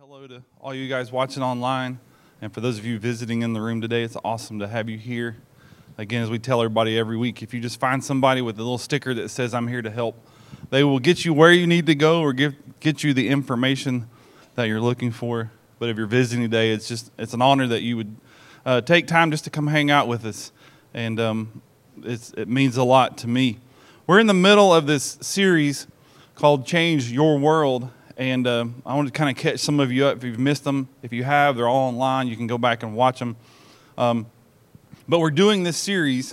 Hello to all you guys watching online, and for those of you visiting in the room today, it's awesome to have you here. Again, as we tell everybody every week, if you just find somebody with a little sticker that says, "I'm here to help," they will get you where you need to go or get you the information that you're looking for. But if you're visiting today, it's an honor that you would take time just to come hang out with us, and it means a lot to me. We're in the middle of this series called Change Your World. And I want to kind of catch some of you up if you've missed them. If you have, they're all online. You can go back and watch them. But we're doing this series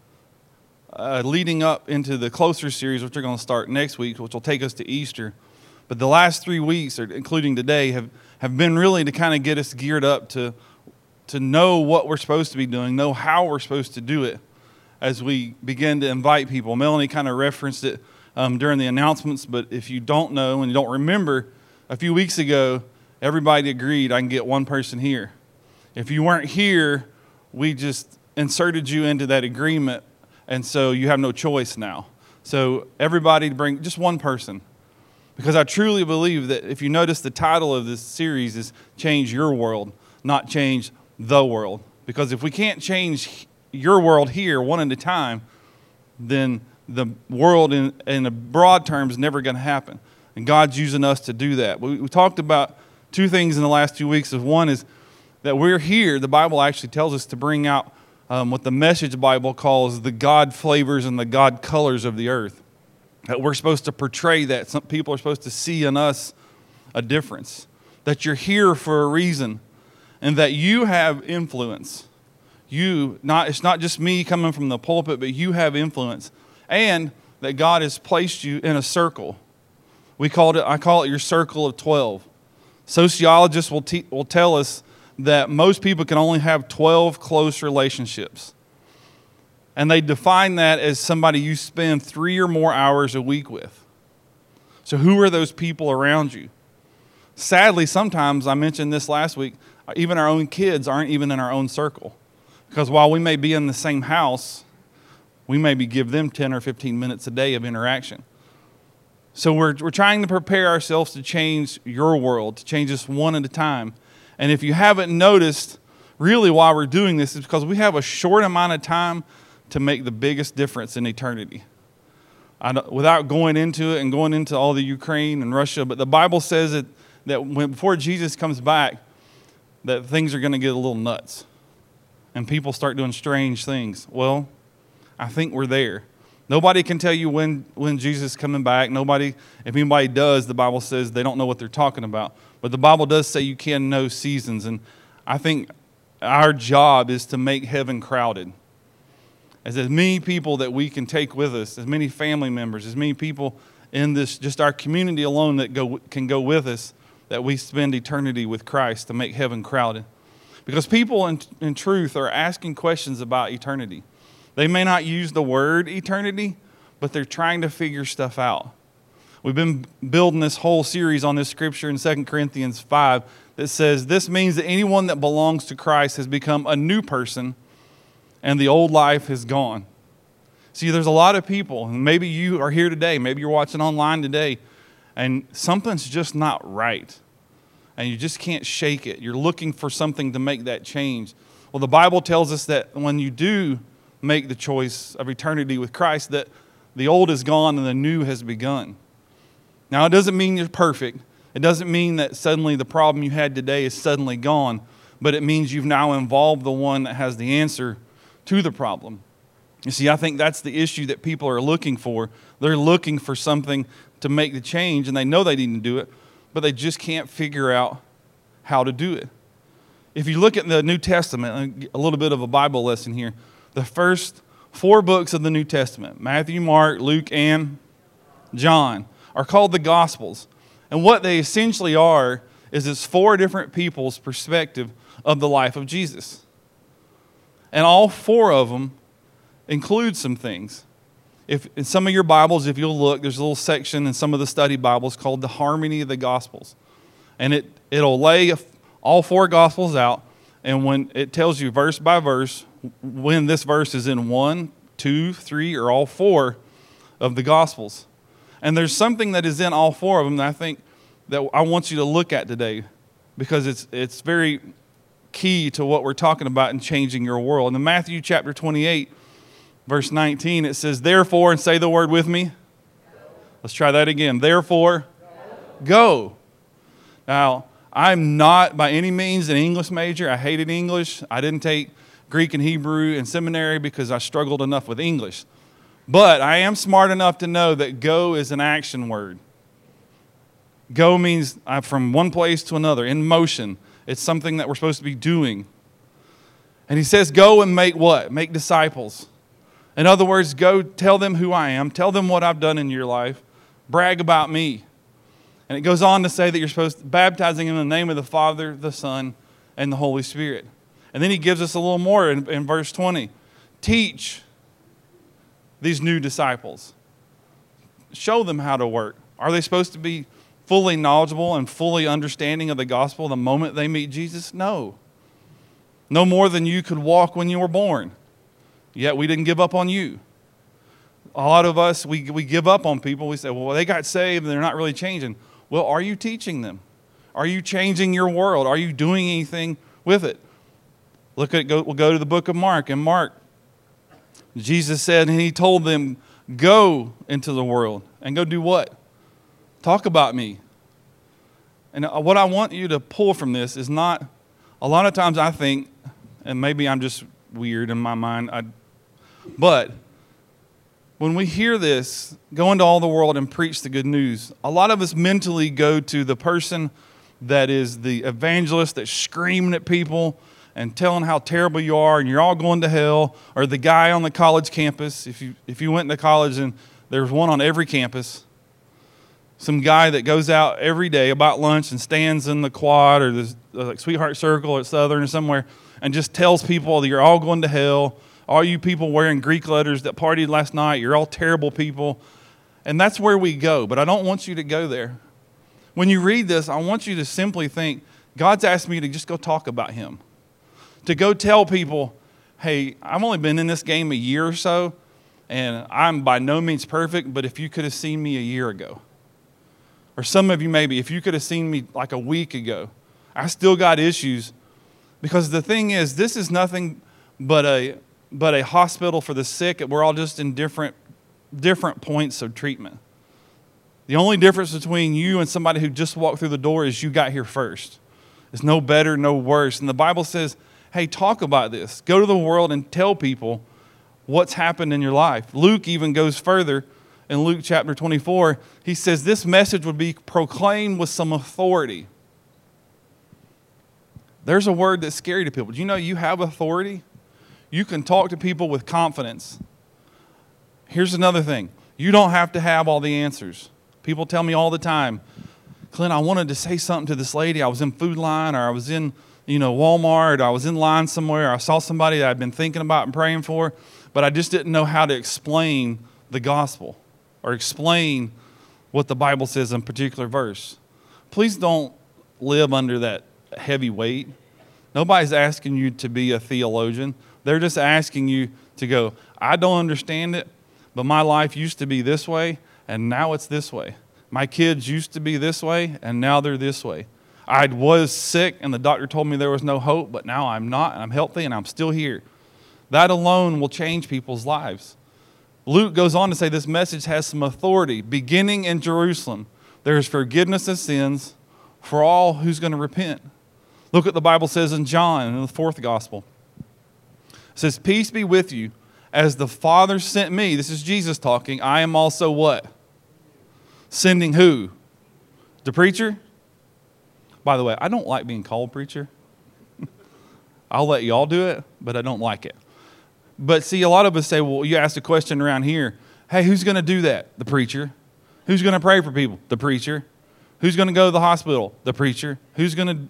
leading up into the closer series, which we're going to start next week, which will take us to Easter. But the last 3 weeks, including today, have been really to kind of get us geared up to know what we're supposed to be doing, know how we're supposed to do it as we begin to invite people. Melanie kind of referenced it during the announcements, but if you don't know and you don't remember, a few weeks ago, everybody agreed I can get one person here. If you weren't here, we just inserted you into that agreement, and so you have no choice now. So everybody bring just one person, because I truly believe that if you notice, the title of this series is Change Your World, not Change the World. Because if we can't change your world here one at a time, then the world in a broad terms is never going to happen. And God's using us to do that. We talked about two things in the last 2 weeks. One is that we're here. The Bible actually tells us to bring out what the Message Bible calls the God flavors and the God colors of the earth. That we're supposed to portray that. Some people are supposed to see in us a difference. That you're here for a reason. And that you have influence. It's not just me coming from the pulpit, but you have influence. And that God has placed you in a circle. I call it your circle of 12. Sociologists will tell us that most people can only have 12 close relationships. And they define that as somebody you spend 3 or more hours a week with. So who are those people around you? Sadly, sometimes, I mentioned this last week, even our own kids aren't even in our own circle. Because while we may be in the same house, we maybe give them 10 or 15 minutes a day of interaction. So we're trying to prepare ourselves to change your world, to change this one at a time. And if you haven't noticed, really why we're doing this is because we have a short amount of time to make the biggest difference in eternity. Without going into it and going into all the Ukraine and Russia, but the Bible says that before Jesus comes back, that things are going to get a little nuts. And people start doing strange things. Well, I think we're there. Nobody can tell you when Jesus is coming back. If anybody does, the Bible says they don't know what they're talking about. But the Bible does say you can know seasons. And I think our job is to make heaven crowded. As many people that we can take with us, as many family members, as many people in this, just our community alone that can go with us, that we spend eternity with Christ to make heaven crowded. Because people in truth are asking questions about eternity. They may not use the word eternity, but they're trying to figure stuff out. We've been building this whole series on this scripture in 2 Corinthians 5 that says, this means that anyone that belongs to Christ has become a new person and the old life is gone. See, there's a lot of people, and maybe you are here today, maybe you're watching online today, and something's just not right. And you just can't shake it. You're looking for something to make that change. Well, the Bible tells us that when you do make the choice of eternity with Christ, that the old is gone and the new has begun. Now, it doesn't mean you're perfect. It doesn't mean that suddenly the problem you had today is suddenly gone, but it means you've now involved the one that has the answer to the problem. You see, I think that's the issue that people are looking for. They're looking for something to make the change, and they know they need to do it, but they just can't figure out how to do it. If you look at the New Testament, a little bit of a Bible lesson here, the first 4 books of the New Testament, Matthew, Mark, Luke, and John, are called the Gospels. And what they essentially are is it's 4 different people's perspective of the life of Jesus. And all 4 of them include some things. If in some of your Bibles, if you'll look, there's a little section in some of the study Bibles called the Harmony of the Gospels. And it'll lay all 4 Gospels out, and when it tells you verse by verse when this verse is in 1, 2, 3, or all 4 of the Gospels. And there's something that is in all 4 of them that I think that I want you to look at today. because it's very key to what we're talking about in changing your world. In Matthew chapter 28, verse 19, it says, therefore, and say the word with me. Let's try that again. Therefore, go. Now, I'm not by any means an English major. I hated English. I didn't take Greek and Hebrew in seminary because I struggled enough with English. But I am smart enough to know that go is an action word. Go means from one place to another, in motion. It's something that we're supposed to be doing. And he says, go and make what? Make disciples. In other words, go tell them who I am. Tell them what I've done in your life. Brag about me. And it goes on to say that you're supposed to baptizing in the name of the Father, the Son, and the Holy Spirit. And then he gives us a little more in verse 20. Teach these new disciples. Show them how to work. Are they supposed to be fully knowledgeable and fully understanding of the gospel the moment they meet Jesus? No. No more than you could walk when you were born. Yet we didn't give up on you. A lot of us, we give up on people. We say, well, they got saved and they're not really changing. Well, are you teaching them? Are you changing your world? Are you doing anything with it? We'll go to the book of Mark. In Mark, Jesus said, and he told them, go into the world and go do what? Talk about me. And what I want you to pull from this is not, a lot of times I think, and maybe I'm just weird in my mind, but when we hear this, go into all the world and preach the good news, a lot of us mentally go to the person that is the evangelist that's screaming at people and telling how terrible you are and you're all going to hell, or the guy on the college campus. If you went to college and there's one on every campus, some guy that goes out every day about lunch and stands in the quad or the like Sweetheart Circle at Southern or somewhere and just tells people that you're all going to hell. All you people wearing Greek letters that partied last night, you're all terrible people. And that's where we go, but I don't want you to go there. When you read this, I want you to simply think, God's asked me to just go talk about him. To go tell people, hey, I've only been in this game a year or so, and I'm by no means perfect, but if you could have seen me a year ago, or some of you maybe, if you could have seen me like a week ago, I still got issues. Because the thing is, this is nothing but a hospital for the sick. We're all just in different points of treatment. The only difference between you and somebody who just walked through the door is you got here first. It's no better, no worse. And the Bible says, hey, talk about this. Go to the world and tell people what's happened in your life. Luke even goes further. In Luke chapter 24, he says this message would be proclaimed with some authority. There's a word that's scary to people. Do you know you have authority? You can talk to people with confidence. Here's another thing. You don't have to have all the answers. People tell me all the time, Clint, I wanted to say something to this lady. I was in Food Line, or I was in Walmart, or I was in line somewhere. I saw somebody that I'd been thinking about and praying for, but I just didn't know how to explain the gospel or explain what the Bible says in a particular verse. Please don't live under that heavy weight. Nobody's asking you to be a theologian. They're just asking you to go, I don't understand it, but my life used to be this way, and now it's this way. My kids used to be this way, and now they're this way. I was sick, and the doctor told me there was no hope, but now I'm not, and I'm healthy, and I'm still here. That alone will change people's lives. Luke goes on to say this message has some authority. Beginning in Jerusalem, there is forgiveness of sins for all who's going to repent. Look what the Bible says in John, in the 4th gospel. It says, peace be with you. As the Father sent me, this is Jesus talking, I am also what? Sending who? The preacher? By the way, I don't like being called preacher. I'll let y'all do it, but I don't like it. But see, a lot of us say, well, you asked a question around here. Hey, who's going to do that? The preacher. Who's going to pray for people? The preacher. Who's going to go to the hospital? The preacher. Who's going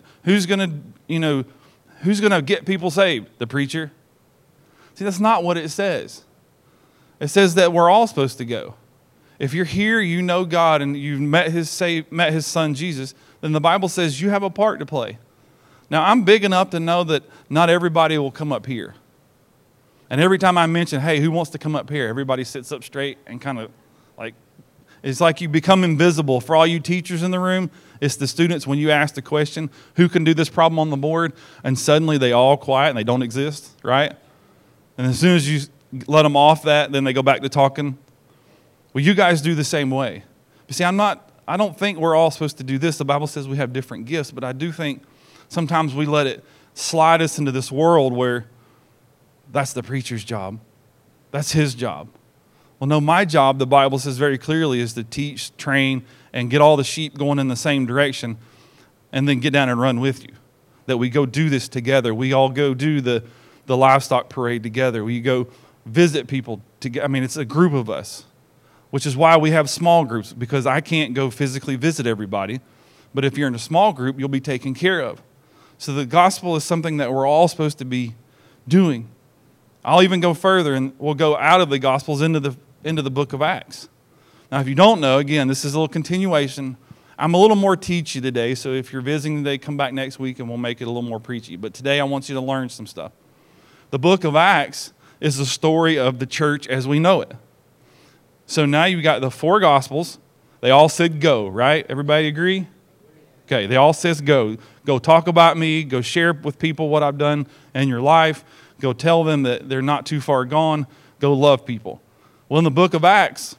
to get people saved? The preacher. See, that's not what it says. It says that we're all supposed to go. If you're here, you know God, and you've met his son Jesus, then the Bible says you have a part to play. Now, I'm big enough to know that not everybody will come up here. And every time I mention, hey, who wants to come up here? Everybody sits up straight and kind of like, it's like you become invisible. For all you teachers in the room, It's the students, when you ask the question, who can do this problem on the board, and suddenly they all quiet and they don't exist, right? And as soon as you let them off that, then they go back to talking. Well, you guys do the same way. But see, I don't think we're all supposed to do this. The Bible says we have different gifts, but I do think sometimes we let it slide us into this world where that's the preacher's job. That's his job. Well, no, my job, the Bible says very clearly, is to teach, train, and get all the sheep going in the same direction, and then get down and run with you. That we go do this together. We all go do the livestock parade together. We go visit people together. I mean, it's a group of us, which is why we have small groups, because I can't go physically visit everybody. But if you're in a small group, you'll be taken care of. So the gospel is something that we're all supposed to be doing. I'll even go further, and we'll go out of the Gospels into the book of Acts. Now, if you don't know, again, this is a little continuation. I'm a little more teachy today, so if you're visiting today, come back next week and we'll make it a little more preachy. But today I want you to learn some stuff. The book of Acts is the story of the church as we know it. So now you've got the 4 Gospels. They all said go, right? Everybody agree? Okay, they all says go. Go talk about me. Go share with people what I've done in your life. Go tell them that they're not too far gone. Go love people. Well, in the book of Acts,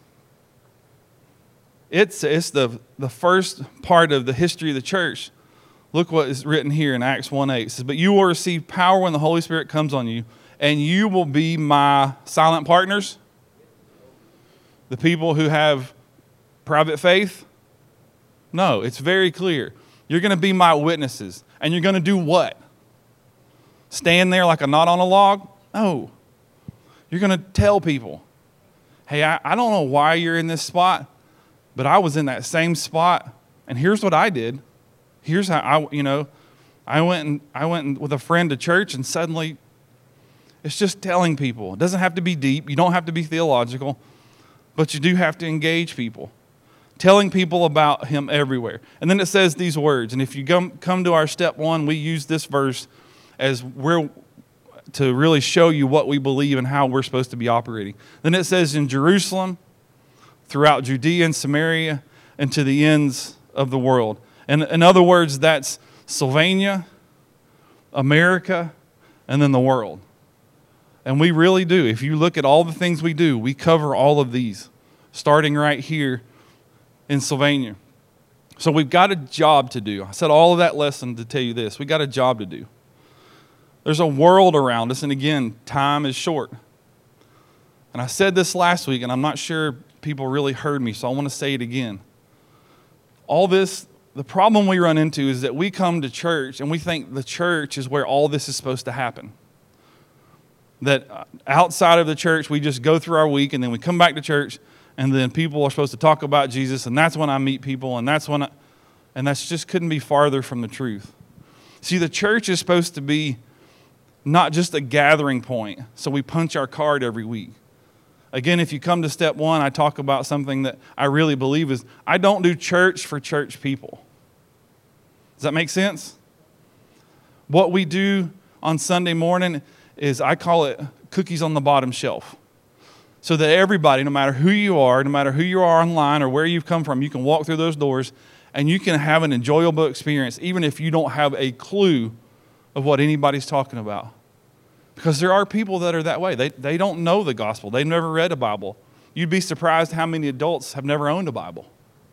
it's the first part of the history of the church. Look what is written here in Acts 1:8. It says, "But you will receive power when the Holy Spirit comes on you, and you will be my silent partners." The people who have private faith? No, it's very clear. You're going to be my witnesses. And you're going to do what? Stand there like a knot on a log? No. You're going to tell people, hey, I don't know why you're in this spot, but I was in that same spot, and here's what I did. Here's how I went with a friend to church, and suddenly it's just telling people. It doesn't have to be deep. You don't have to be theological, but you do have to engage people. Telling people about him everywhere. And then it says these words, and if you come to our step 1, we use this verse as to really show you what we believe and how we're supposed to be operating. Then it says in Jerusalem, throughout Judea and Samaria, and to the ends of the world. And in other words, that's Sylvania, America, and then the world. And we really do. If you look at all the things we do, we cover all of these, starting right here in Sylvania. So we've got a job to do. I said all of that lesson to tell you this. We've got a job to do. There's a world around us, and again, time is short. And I said this last week, and I'm not sure people really heard me, so I want to say it again. All this, the problem we run into is that we come to church, and we think the church is where all this is supposed to happen. That outside of the church, we just go through our week, and then we come back to church, and then people are supposed to talk about Jesus, and that's when I meet people, and that's just couldn't be farther from the truth. See, the church is supposed to be not just a gathering point, so we punch our card every week. Again, if you come to step 1, I talk about something that I really believe is, I don't do church for church people. Does that make sense? What we do on Sunday morning is, I call it cookies on the bottom shelf. So that everybody, no matter who you are online or where you've come from, you can walk through those doors and you can have an enjoyable experience, even if you don't have a clue of what anybody's talking about. Because there are people that are that way. They don't know the gospel. They've never read a Bible. You'd be surprised how many adults have never owned a Bible.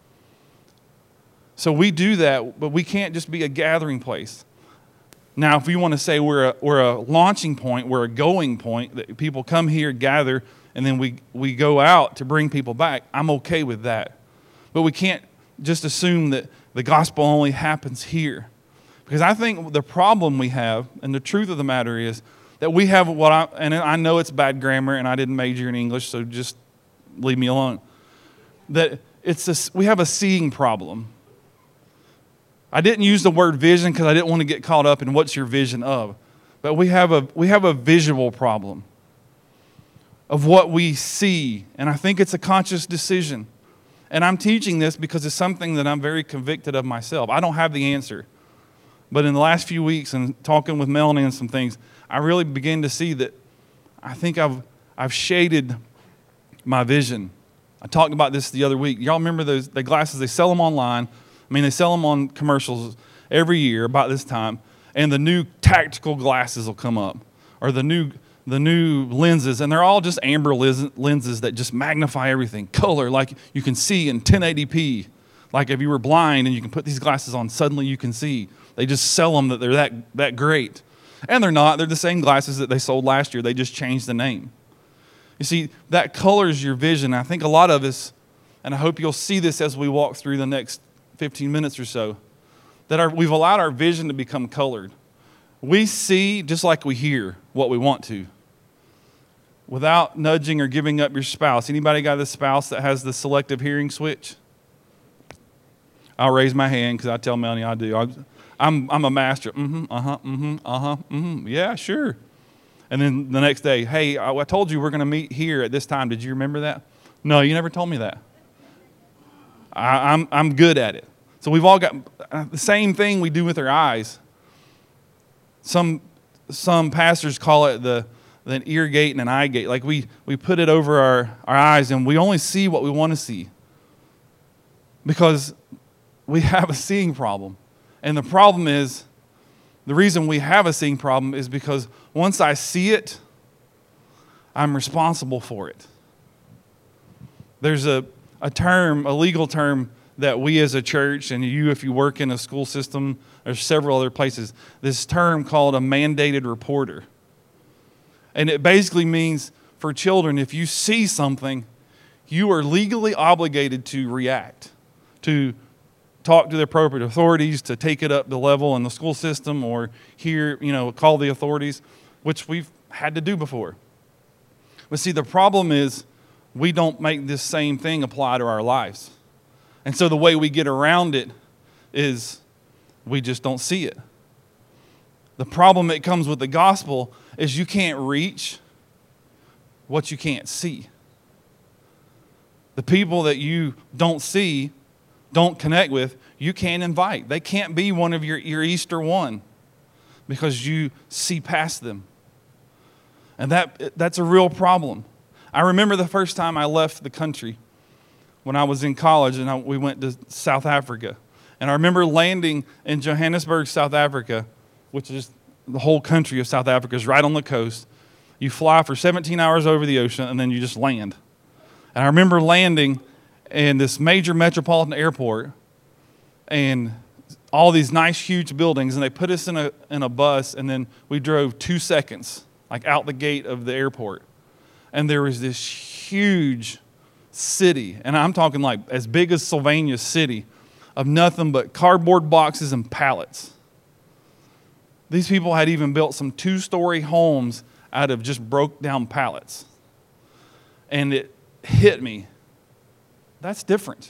So we do that, but we can't just be a gathering place. Now, if we want to say we're a launching point, we're a going point, that people come here, gather, and then we go out to bring people back, I'm okay with that. But we can't just assume that the gospel only happens here. Because I think the problem we have, and the truth of the matter is, that we have and I know it's bad grammar, and I didn't major in English, so just leave me alone. That we have a seeing problem. I didn't use the word vision because I didn't want to get caught up in what's your vision of. But we have a visual problem of what we see, and I think it's a conscious decision. And I'm teaching this because it's something that I'm very convicted of myself. I don't have the answer. But in the last few weeks and talking with Melanie and some things, I really began to see that I think I've shaded my vision. I talked about this the other week. Y'all remember the glasses? They sell them online. I mean, they sell them on commercials every year about this time, and the new tactical glasses will come up, or the new lenses, and they're all just amber lenses that just magnify everything. Color, like you can see in 1080p. Like if you were blind and you can put these glasses on, suddenly you can see. They just sell them that they're that great. And they're not. They're the same glasses that they sold last year. They just changed the name. You see, that colors your vision. I think a lot of us, and I hope you'll see this as we walk through the next 15 minutes or so, that we've allowed our vision to become colored. We see just like we hear what we want to, without nudging or giving up your spouse. Anybody got a spouse that has the selective hearing switch? I'll raise my hand because I tell Melanie I do. I'm a master. Yeah, sure. And then the next day, hey, I told you we're going to meet here at this time. Did you remember that? No, you never told me that. I'm good at it. So we've all got the same thing we do with our eyes. Some pastors call it an ear gate and an eye gate. Like we put it over our eyes and we only see what we want to see. Because we have a seeing problem. And the problem is, the reason we have a seeing problem is because once I see it, I'm responsible for it. There's a legal term that we as a church, and you if you work in a school system, there's several other places, this term called a mandated reporter. And it basically means for children, if you see something, you are legally obligated to react, to talk to the appropriate authorities, to take it up the level in the school system, or call the authorities, which we've had to do before. But see, the problem is we don't make this same thing apply to our lives. And so the way we get around it is we just don't see it. The problem that comes with the gospel is you can't reach what you can't see. The people that you don't see, don't connect with, you can't invite. They can't be one of your Easter one because you see past them. And that's a real problem. I remember the first time I left the country when I was in college and we went to South Africa. And I remember landing in Johannesburg, South Africa, which is the whole country of South Africa is right on the coast. You fly for 17 hours over the ocean and then you just land. And I remember landing in this major metropolitan airport and all these nice huge buildings, and they put us in a bus, and then we drove 2 seconds like out the gate of the airport. And there was this huge city, and I'm talking like as big as Sylvania City, of nothing but cardboard boxes and pallets. These people had even built some 2-story homes out of just broke down pallets. And it hit me. That's different.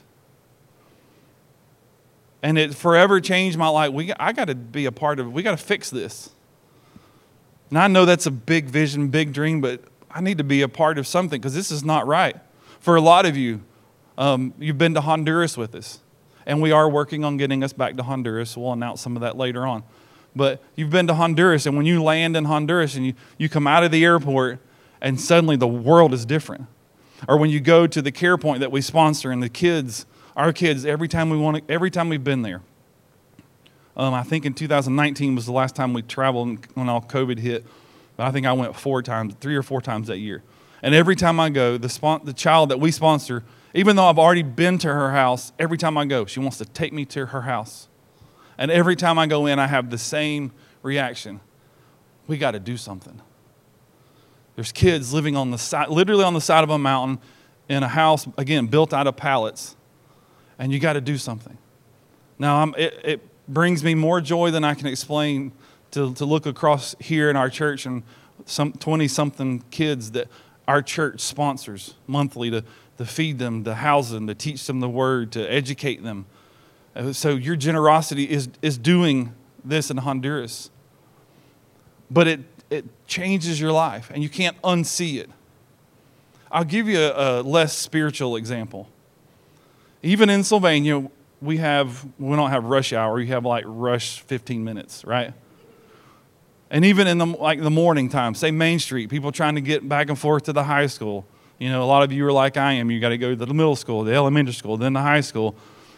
And it forever changed my life. I got to be a part of it. We got to fix this. And I know that's a big vision, big dream, but I need to be a part of something because this is not right. For a lot of you, you've been to Honduras with us. And we are working on getting us back to Honduras. We'll announce some of that later on. But you've been to Honduras, and when you land in Honduras and you come out of the airport, and suddenly the world is different. Or when you go to the care point that we sponsor, and our kids, every time we've been there. I think in 2019 was the last time we traveled when all COVID hit. But I think I went 3 or 4 times that year. And every time I go, the child that we sponsor, even though I've already been to her house, every time I go, she wants to take me to her house. And every time I go in, I have the same reaction. We got to do something. There's kids living on the side, literally on the side of a mountain in a house, again, built out of pallets. And you got to do something. Now, it brings me more joy than I can explain to look across here in our church and some 20-something kids that our church sponsors monthly to feed them, to house them, to teach them the word, to educate them. So your generosity is doing this in Honduras. But it changes your life, and you can't unsee it. I'll give you a less spiritual example. Even in Sylvania, we don't have rush hour. We have like rush 15 minutes, right? And even in the morning time, say Main Street, people trying to get back and forth to the high school. A lot of you are like I am. You got to go to the middle school, the elementary school, then the high school.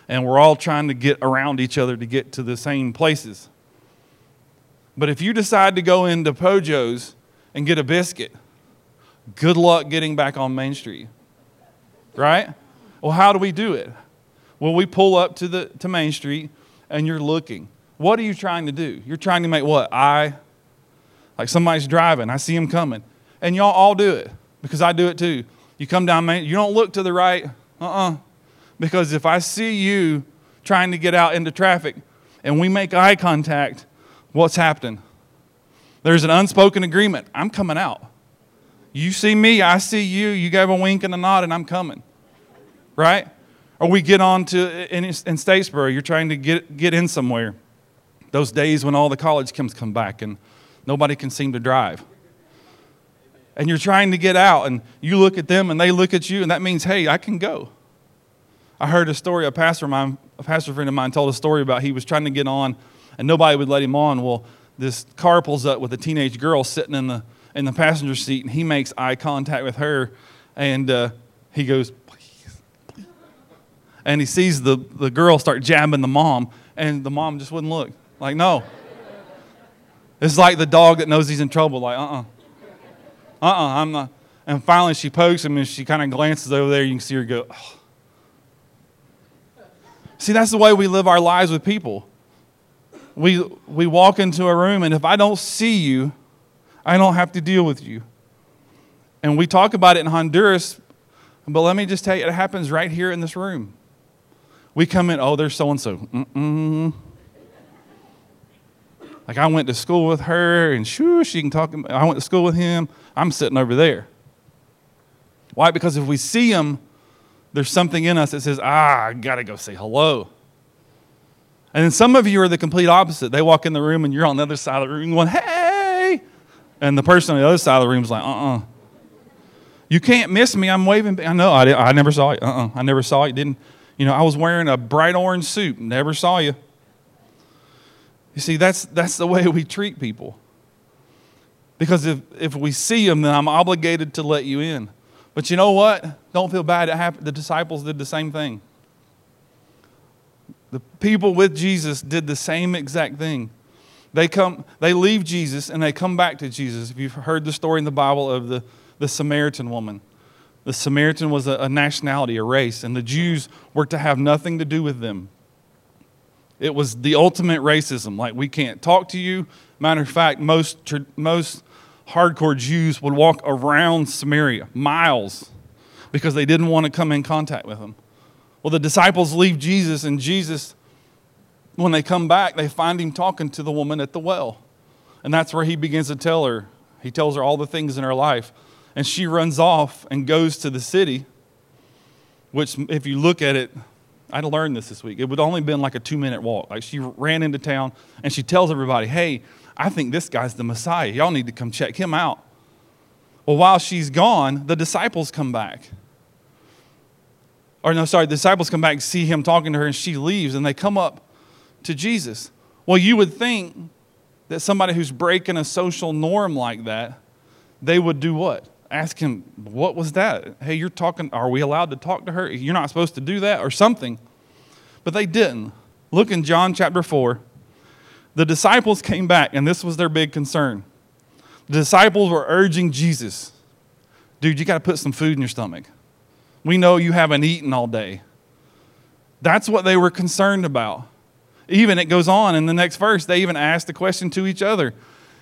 and we're all trying to get around each other to get to the same places. But if you decide to go into Pojo's and get a biscuit, good luck getting back on Main Street, right? Well, how do we do it? Well, we pull up to Main Street, and you're looking. What are you trying to do? You're trying to make what? Like somebody's driving. I see him coming. And y'all all do it, because I do it too. You come down Main, you don't look to the right. Because if I see you trying to get out into traffic and we make eye contact, what's happening? There's an unspoken agreement. I'm coming out. You see me, I see you. You give a wink and a nod, and I'm coming. Right? Or we get on to, in Statesboro, you're trying to get in somewhere. Those days when all the college kids come back and nobody can seem to drive. And you're trying to get out, and you look at them, and they look at you, and that means, hey, I can go. I heard a story, a pastor friend of mine told a story about he was trying to get on, and nobody would let him on. Well, this car pulls up with a teenage girl sitting in the passenger seat, and he makes eye contact with her, and he goes, please. And he sees the girl start jabbing the mom, and the mom just wouldn't look. Like, no. It's like the dog that knows he's in trouble, like, I'm not. And finally she pokes him, and she kind of glances over there. You can see her go, oh. See, that's the way we live our lives with people. We walk into a room, and if I don't see you, I don't have to deal with you. And we talk about it in Honduras, but let me just tell you, it happens right here in this room. We come in, oh, there's so-and-so. Like, I went to school with her, and she can talk. I went to school with him. I'm sitting over there. Why? Because if we see him, there's something in us that says, I got to go say hello. And then some of you are the complete opposite. They walk in the room, and you're on the other side of the room going, hey! And the person on the other side of the room is like, You can't miss me. I'm waving. I know. I never saw you. I never saw you. Didn't. I was wearing a bright orange suit. Never saw you. You see, that's the way we treat people. Because if we see them, then I'm obligated to let you in. But you know what? Don't feel bad. It happened. The disciples did the same thing. The people with Jesus did the same exact thing. They leave Jesus and they come back to Jesus. If you've heard the story in the Bible of the Samaritan woman. The Samaritan was a nationality, a race, and the Jews were to have nothing to do with them. It was the ultimate racism. Like, we can't talk to you. Matter of fact, most hardcore Jews would walk around Samaria, miles, because they didn't want to come in contact with him. Well, the disciples leave Jesus, and Jesus, when they come back, they find him talking to the woman at the well. And that's where he begins to tell her. He tells her all the things in her life. And she runs off and goes to the city, which, if you look at it, I learned this week. It would only been like a 2-minute walk. Like, she ran into town, and she tells everybody, hey, I think this guy's the Messiah. Y'all need to come check him out. Well, while she's gone, the disciples come back. The disciples come back and see him talking to her, and she leaves, and they come up to Jesus. Well, you would think that somebody who's breaking a social norm like that, they would do what? Ask him, what was that? Hey, you're talking, are we allowed to talk to her? You're not supposed to do that, or something. But they didn't. Look in John chapter 4. The disciples came back, and this was their big concern. The disciples were urging Jesus, dude, you got to put some food in your stomach. We know you haven't eaten all day. That's what they were concerned about. Even it goes on in the next verse, they even asked the question to each other.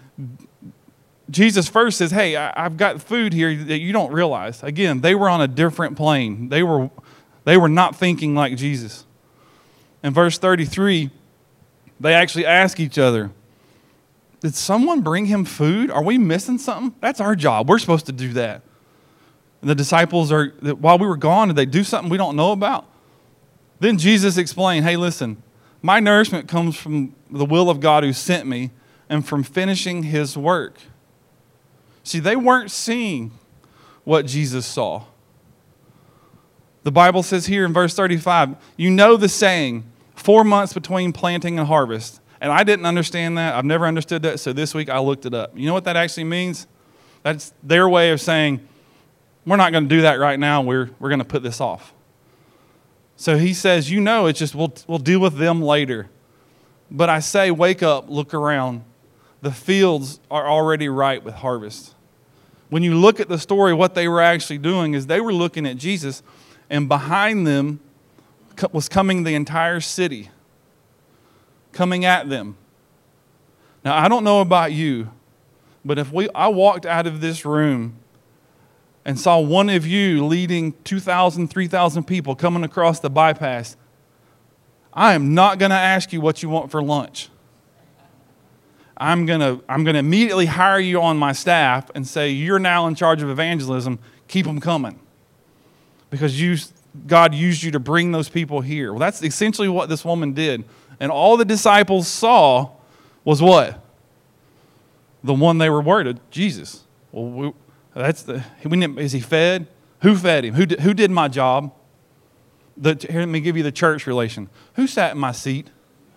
Jesus first says, hey, I've got food here that you don't realize. Again, they were on a different plane. They were not thinking like Jesus. In verse 33, they actually ask each other, did someone bring him food? Are we missing something? That's our job. We're supposed to do that. And the disciples while we were gone, did they do something we don't know about? Then Jesus explained, hey, listen, my nourishment comes from the will of God who sent me and from finishing his work. See, they weren't seeing what Jesus saw. The Bible says here in verse 35, you know the saying, 4 months between planting and harvest. And I didn't understand that. I've never understood that. So this week I looked it up. You know what that actually means? That's their way of saying, we're not going to do that right now. We're going to put this off. So he says, it's just we'll deal with them later. But I say, wake up, look around. The fields are already ripe with harvest. When you look at the story, what they were actually doing is they were looking at Jesus, and behind them was coming the entire city, coming at them. Now, I don't know about you, but if I walked out of this room and saw one of you leading 2,000, 3,000 people coming across the bypass, I am not going to ask you what you want for lunch. I'm going to immediately hire you on my staff and say, you're now in charge of evangelism. Keep them coming. Because God used you to bring those people here. Well, that's essentially what this woman did. And all the disciples saw was what? The one they were worried of, Jesus. Well, is he fed? Who fed him? Who did my job? Here, let me give you the church relation. Who sat in my seat?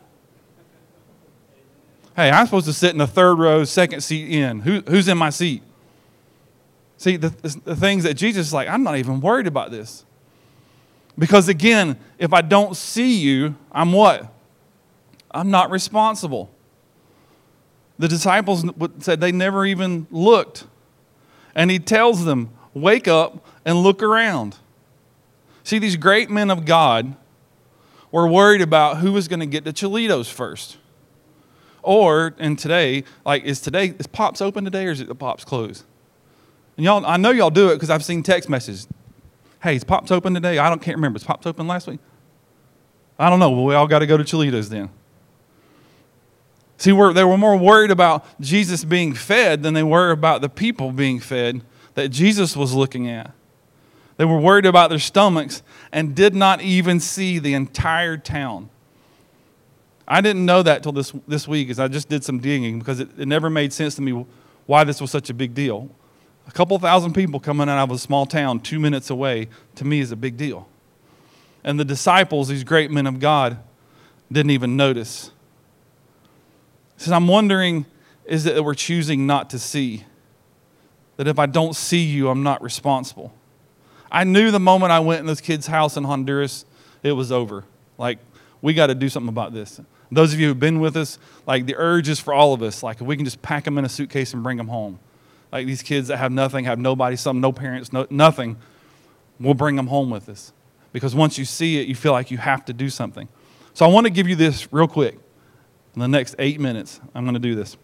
Hey, I'm supposed to sit in the third row, second seat in. Who's in my seat? See, the things that Jesus is like, I'm not even worried about this. Because again, if I don't see you, I'm what? I'm not responsible. The disciples said they never even looked. And he tells them, wake up and look around. See, these great men of God were worried about who was going to get the Cholitos first. Or, and today, is Pops open today or is it the Pops closed? And I know y'all do it because I've seen text messages. Hey, is Pops open today? Can't remember. Is Pops open last week? I don't know. Well, we all got to go to Cholitos then. See, they were more worried about Jesus being fed than they were about the people being fed that Jesus was looking at. They were worried about their stomachs and did not even see the entire town. I didn't know that till this week as I just did some digging because it never made sense to me why this was such a big deal. A couple thousand people coming out of a small town 2 minutes away, to me, is a big deal. And the disciples, these great men of God, didn't even notice. So I'm wondering, is it that we're choosing not to see? That if I don't see you, I'm not responsible. I knew the moment I went in this kid's house in Honduras, it was over. We got to do something about this. Those of you who've been with us, the urge is for all of us. If we can just pack them in a suitcase and bring them home. These kids that have nothing, have nobody, no parents, nothing, we'll bring them home with us. Because once you see it, you feel like you have to do something. So I want to give you this real quick. In the next 8 minutes, I'm going to do this.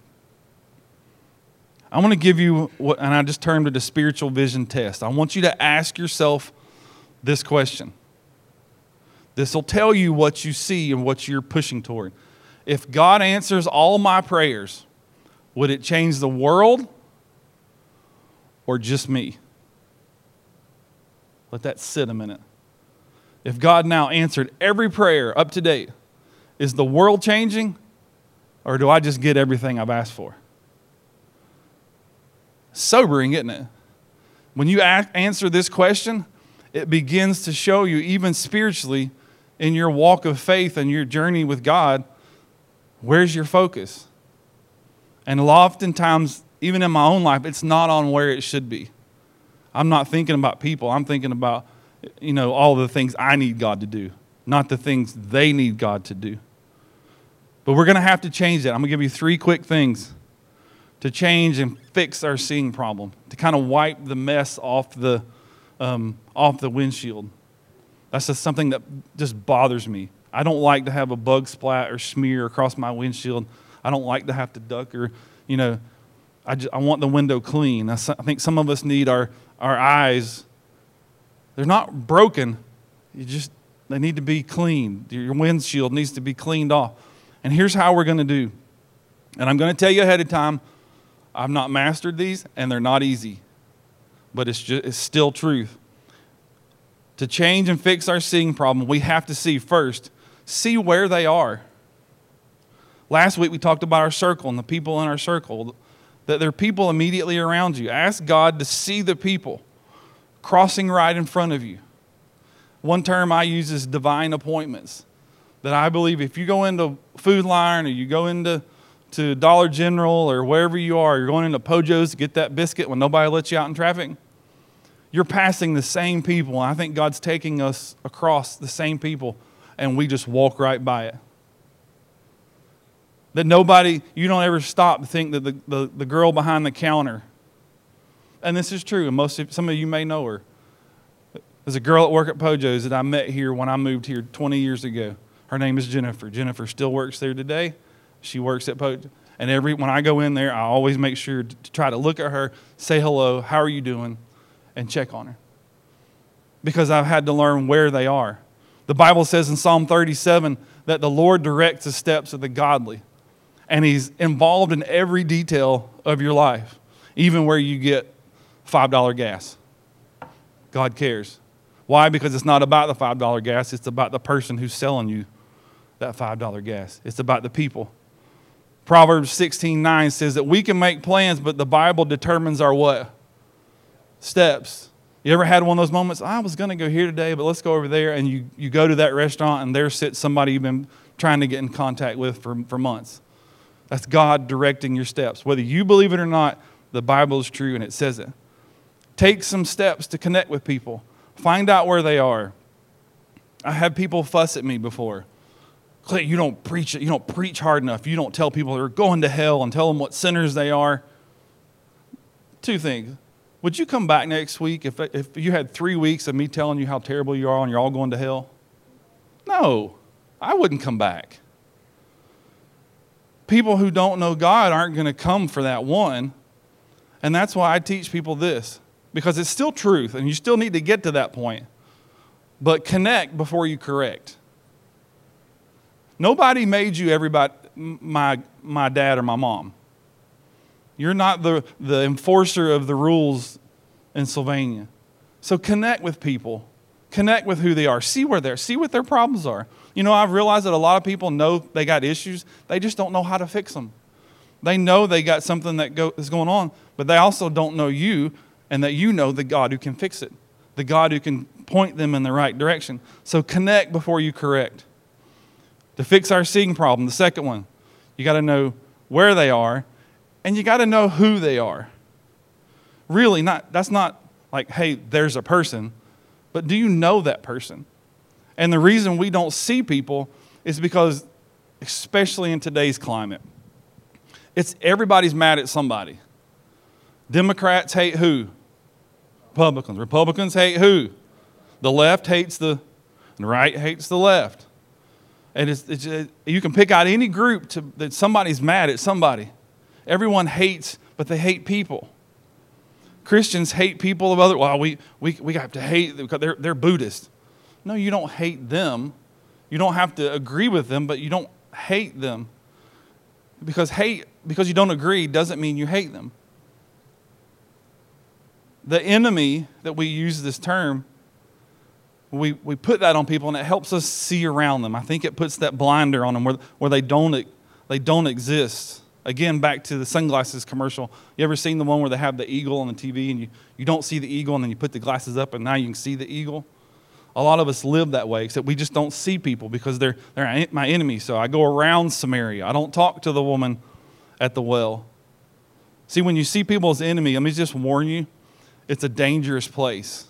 I want to give you and I just termed it a spiritual vision test. I want you to ask yourself this question. This will tell you what you see and what you're pushing toward. If God answers all my prayers, would it change the world or just me? Let that sit a minute. If God now answered every prayer up to date, is the world changing or do I just get everything I've asked for? Sobering, isn't it? When you answer this question, it begins to show you, even spiritually, in your walk of faith and your journey with God, where's your focus? And oftentimes, even in my own life, it's not on where it should be. I'm not thinking about people. I'm thinking about, all the things I need God to do, not the things they need God to do. But we're going to have to change that. I'm going to give you 3 quick things to change and fix our seeing problem, to kind of wipe the mess off the windshield. That's just something that just bothers me. I don't like to have a bug splat or smear across my windshield. I don't like to have to duck or, I want the window clean. I think some of us need our eyes. They're not broken. They need to be cleaned. Your windshield needs to be cleaned off. And here's how we're going to do. And I'm going to tell you ahead of time, I've not mastered these, and they're not easy. But it's still truth. To change and fix our seeing problem, we have to see where they are. Last week we talked about our circle and the people in our circle, that there are people immediately around you. Ask God to see the people crossing right in front of you. One term I use is divine appointments. That I believe if you go into Food Lion or you go into Dollar General or wherever you are, you're going into Pojo's to get that biscuit when nobody lets you out in traffic, You're passing the same people. I think God's taking us across the same people, and we just walk right by it. That you don't ever stop to think that the girl behind the counter, and this is true, and some of you may know her. There's a girl at work at Pojo's that I met here when I moved here 20 years ago. Her name is Jennifer. Jennifer still works there today. She works at Pojo. And when I go in there, I always make sure to try to look at her, say hello, how are you doing, and check on her. Because I've had to learn where they are. The Bible says in Psalm 37 that the Lord directs the steps of the godly. And He's involved in every detail of your life, even where you get $5 gas. God cares. Why? Because it's not about the $5 gas. It's about the person who's selling you that $5 gas. It's about the people. Proverbs 16:9 says that we can make plans, but the Bible determines our what? Steps. You ever had one of those moments? I was going to go here today, but let's go over there. And you go to that restaurant, and there sits somebody you've been trying to get in contact with for months. That's God directing your steps. Whether you believe it or not, the Bible is true, and it says it. Take some steps to connect with people. Find out where they are. I had people fuss at me before. Clay, you don't preach it. You don't preach hard enough. You don't tell people they're going to hell and tell them what sinners they are. Two things. Would you come back next week if you had 3 weeks of me telling you how terrible you are and you're all going to hell? No, I wouldn't come back. People who don't know God aren't going to come for that one. And that's why I teach people this. Because it's still truth, and you still need to get to that point. But connect before you correct. Nobody made you my dad or my mom. You're not the enforcer of the rules in Sylvania. So connect with people. Connect with who they are. See where they're. See what their problems are. You know, I've realized that a lot of people know they got issues. They just don't know how to fix them. They know they got something that is going on, but they also don't know you, and that you know the God who can fix it. The God who can point them in the right direction. So connect before you correct. To fix our seeing problem, the second one, you got to know where they are, and you got to know who they are. Really, that's not like, hey, there's a person, but do you know that person? And the reason we don't see people is because, especially in today's climate, everybody's mad at somebody. Democrats hate who? Republicans. Republicans hate who? The left hates the right hates the left. And you can pick out any group that somebody's mad at somebody. Everyone hates, but they hate people. Christians hate people of other. Well, we have to hate because they're Buddhist. No, you don't hate them. You don't have to agree with them, but you don't hate them. Because you don't agree doesn't mean you hate them. The enemy that we use this term, we put that on people, and it helps us see around them. I think it puts that blinder on them where they don't exist. Again, back to the sunglasses commercial. You ever seen the one where they have the eagle on the TV and you don't see the eagle, and then you put the glasses up and now you can see the eagle? A lot of us live that way, except we just don't see people because they're my enemy. So I go around Samaria. I don't talk to the woman at the well. See, when you see people as enemy, let me just warn you, it's a dangerous place.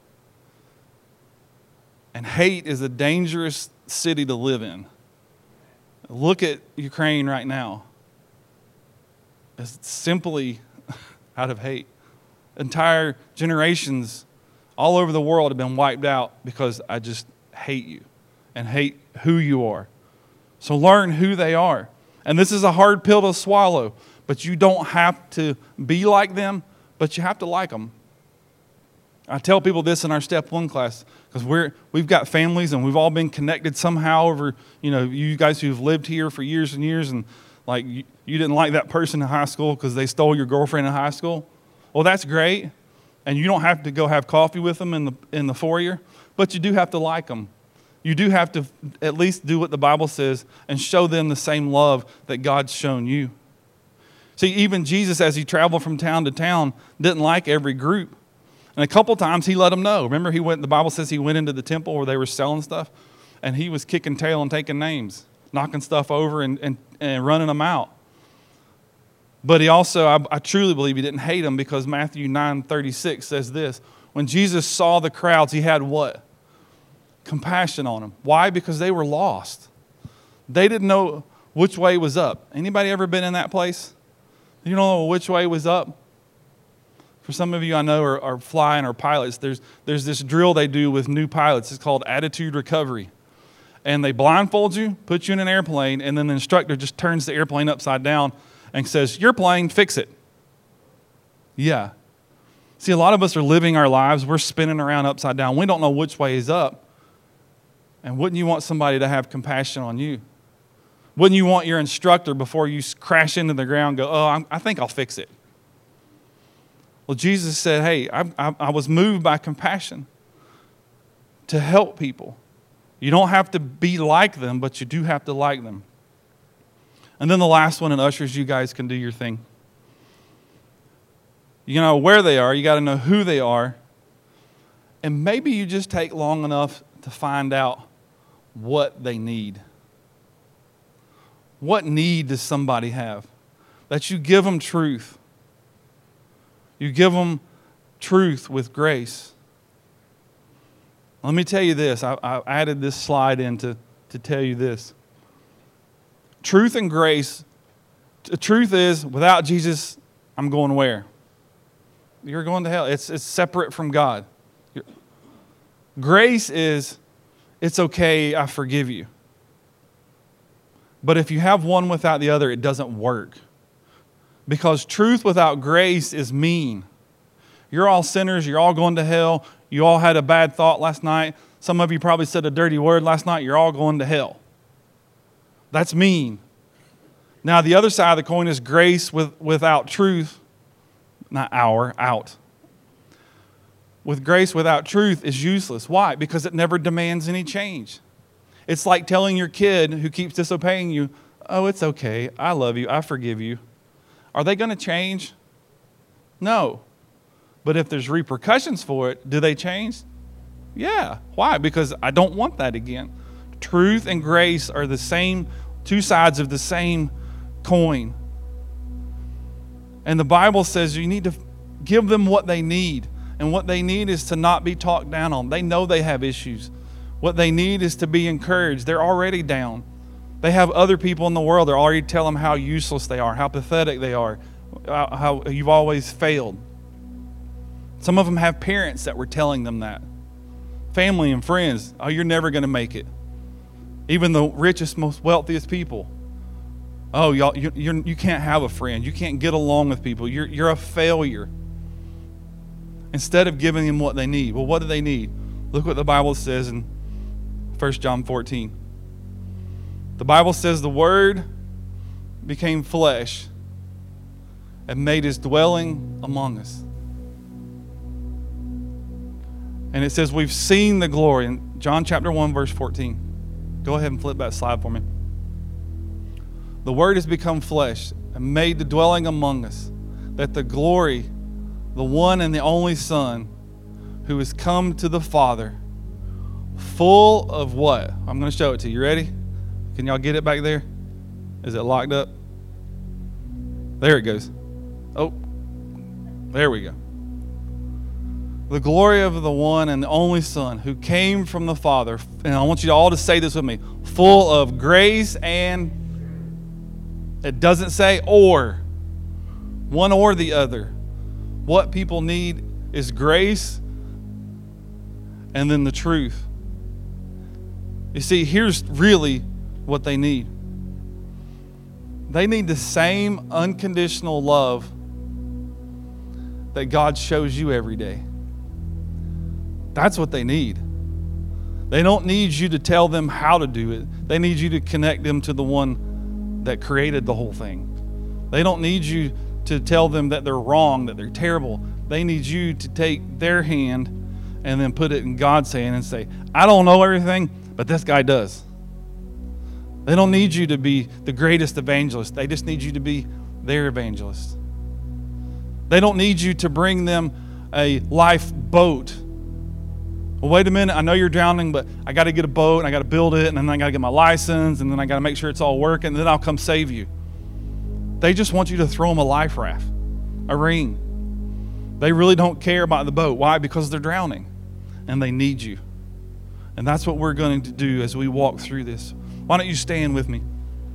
And hate is a dangerous city to live in. Look at Ukraine right now. It's simply out of hate. Entire generations all over the world have been wiped out because I just hate you and hate who you are. So learn who they are. And this is a hard pill to swallow, but you don't have to be like them, but you have to like them. I tell people this in our Step 1 class because we've got families and we've all been connected somehow over, you guys who've lived here for years and years, and like you didn't like that person in high school because they stole your girlfriend in high school. Well, that's great. And you don't have to go have coffee with them in the foyer, but you do have to like them. You do have to at least do what the Bible says and show them the same love that God's shown you. See, even Jesus, as he traveled from town to town, didn't like every group. And a couple times he let them know. Remember, the Bible says he went into the temple where they were selling stuff, and he was kicking tail and taking names, knocking stuff over and running them out. But he also, I truly believe he didn't hate them, because Matthew 9:36 says this: When Jesus saw the crowds, he had what? Compassion on them. Why? Because they were lost. They didn't know which way was up. Anybody ever been in that place? You don't know which way was up? For some of you I know are flying or pilots, there's this drill they do with new pilots. It's called attitude recovery. And they blindfold you, put you in an airplane, and then the instructor just turns the airplane upside down and says, "Your plane, fix it." Yeah. See, a lot of us are living our lives. We're spinning around upside down. We don't know which way is up. And wouldn't you want somebody to have compassion on you? Wouldn't you want your instructor, before you crash into the ground, go, "Oh, I think I'll fix it"? Well, Jesus said, hey, I was moved by compassion to help people. You don't have to be like them, but you do have to like them. And then the last one, and ushers, you guys can do your thing. You know where they are. You got to know who they are. And maybe you just take long enough to find out what they need. What need does somebody have? That you give them truth. You give them truth with grace. Let me tell you this. I added this slide in to tell you this. Truth and grace. The truth is, without Jesus, I'm going where? You're going to hell. It's separate from God. Grace is, it's okay, I forgive you. But if you have one without the other, it doesn't work. Because truth without grace is mean. You're all sinners. You're all going to hell. You all had a bad thought last night. Some of you probably said a dirty word last night. You're all going to hell. That's mean. Now, the other side of the coin is grace without truth. Not out. With grace without truth is useless. Why? Because it never demands any change. It's like telling your kid who keeps disobeying you, "Oh, it's okay. I love you. I forgive you." Are they going to change? No. But if there's repercussions for it, do they change? Yeah. Why? Because I don't want that again. Truth and grace are the same, two sides of the same coin. And the Bible says you need to give them what they need. And what they need is to not be talked down on. They know they have issues. What they need is to be encouraged. They're already down. They have other people in the world that already tell them how useless they are, how pathetic they are, how you've always failed. Some of them have parents that were telling them that. Family and friends, "Oh, you're never going to make it." Even the richest, most wealthiest people. "Oh, you can't have a friend. You can't get along with people. You're a failure." Instead of giving them what they need. Well, what do they need? Look what the Bible says in 1 John 14. The Bible says the Word became flesh and made His dwelling among us. And it says we've seen the glory in John chapter 1, verse 14. Go ahead and flip that slide for me. The Word has become flesh and made the dwelling among us, that the glory, the one and the only Son, who has come to the Father, full of what? I'm going to show it to you. You ready? Can y'all get it back there? Is it locked up? There it goes. Oh, there we go. The glory of the one and the only Son who came from the Father. And I want you all to say this with me. Full of grace and, it doesn't say or. One or the other. What people need is grace and then the truth. You see, here's really what they need. They need the same unconditional love that God shows you every day. That's what they need. They don't need you to tell them how to do it. They need you to connect them to the one that created the whole thing. They don't need you to tell them that they're wrong, that they're terrible. They need you to take their hand and then put it in God's hand and say, "I don't know everything, but this guy does." They don't need you to be the greatest evangelist. They just need you to be their evangelist. They don't need you to bring them a life boat. Well, wait a minute, I know you're drowning, but I got to get a boat, and I got to build it, and then I got to get my license, and then I got to make sure it's all working, and then I'll come save you. They just want you to throw them a life raft, a ring. They really don't care about the boat. Why? Because they're drowning and they need you. And that's what we're going to do as we walk through this. Why don't you stand with me?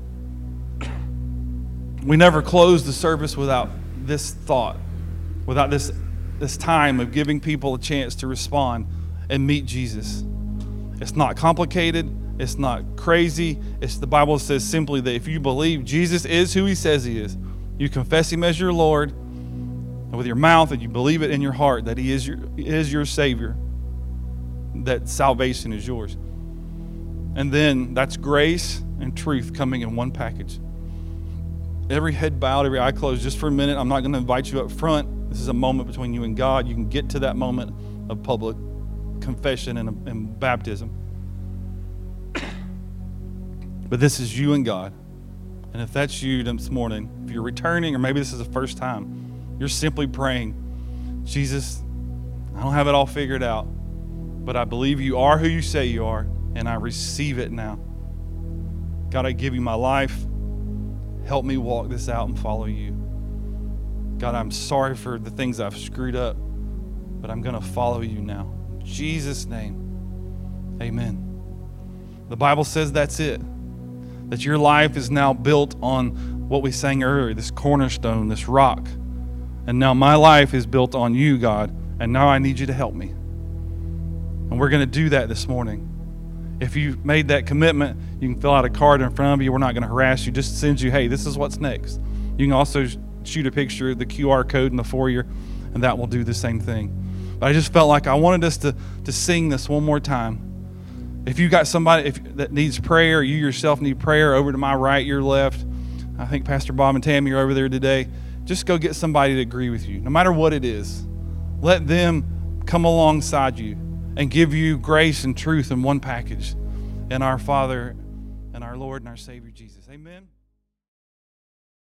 We never close the service without this thought, without this time of giving people a chance to respond and meet Jesus. It's not complicated. It's not crazy. The Bible says simply that if you believe Jesus is who he says he is, you confess him as your Lord, and with your mouth, and you believe it in your heart that he is your Savior, that salvation is yours. And then that's grace and truth coming in one package. Every head bowed, every eye closed, just for a minute. I'm not going to invite you up front. This is a moment between you and God. You can get to that moment of public confession and baptism. But this is you and God. And if that's you this morning, if you're returning, or maybe this is the first time, you're simply praying, Jesus, I don't have it all figured out, but I believe you are who you say you are, and I receive it now. God, I give you my life. Help me walk this out and follow you. God, I'm sorry for the things I've screwed up, but I'm going to follow you now. In Jesus' name, amen. The Bible says that's it. That your life is now built on what we sang earlier, this cornerstone, this rock. And now my life is built on you, God, and now I need you to help me. And we're going to do that this morning. If you've made that commitment, you can fill out a card in front of you. We're not going to harass you. Just send you, hey, this is what's next. You can also shoot a picture of the QR code in the foyer, and that will do the same thing. But I just felt like I wanted us to sing this one more time. If you got somebody that needs prayer, or you yourself need prayer, over to my right, your left, I think Pastor Bob and Tammy are over there today. Just go get somebody to agree with you, no matter what it is. Let them come alongside you and give you grace and truth in one package in our Father and our Lord and our Savior Jesus. Amen.